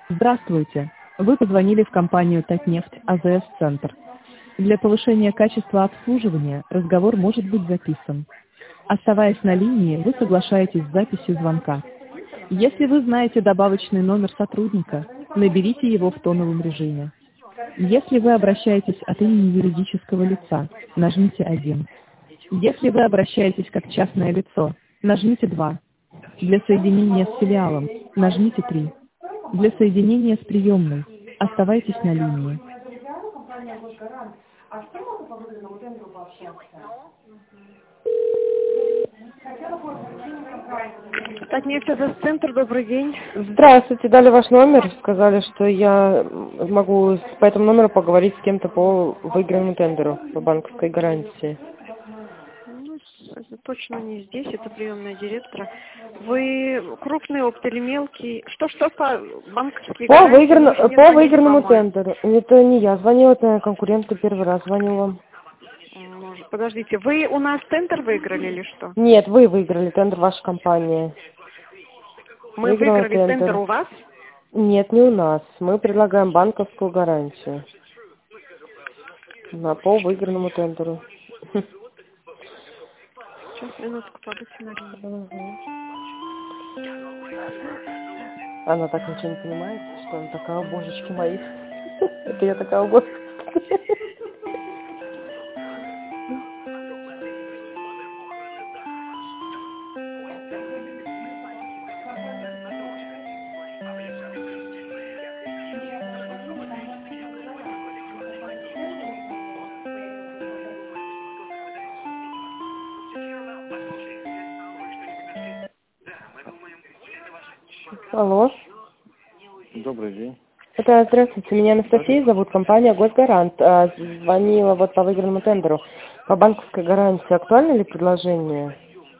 Здравствуйте. Вы позвонили в компанию «Татнефть» АЗС-центр. Для повышения качества обслуживания разговор может быть записан. Оставаясь на линии, вы соглашаетесь с записью звонка. Если вы знаете добавочный номер сотрудника, наберите его в тоновом режиме. Если вы обращаетесь от имени юридического лица, нажмите 1. Если вы обращаетесь как частное лицо, нажмите 2. Для соединения с филиалом, нажмите 3. Для соединения с приемной, оставайтесь на линии. Татнефть АЗС-центр, добрый день. Здравствуйте, дали ваш номер, сказали, что я могу по этому номеру поговорить с кем-то по выигранному тендеру по банковской гарантии. Ну, это точно не здесь, это приемная директора. Вы крупный опыт или мелкий? Что по банковские гарантии? По выигранному тендеру. Это не я, звонила, это конкурентка, первый раз звонила вам. Подождите, вы у нас тендер выиграли или что? Нет, вы выиграли тендер, ваша компания. Мы выиграли тендер у вас? Нет, не у нас. Мы предлагаем банковскую гарантию по выигранному тендеру. Сейчас, минутку, побудьте на линии. Она так ничего не понимает, что она такая, божечки мои. Это я такая, господи. Алло. Добрый день. Это, здравствуйте, меня Анастасия зовут, компания «Госгарант». Звонила вот по выигранному тендеру. По банковской гарантии актуально ли предложение?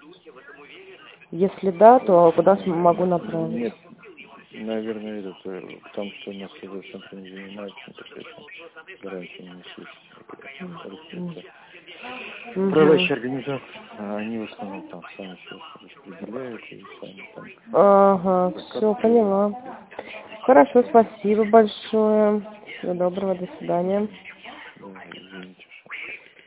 Если да, то куда могу направить? Нет, наверное, потому что у нас АЗС-центр не занимается, гарантии не несут. Управляющие организации, они в основном там сами все распределяют и сами там. Ага, все, поняла. Хорошо, спасибо большое. Всего доброго, до свидания.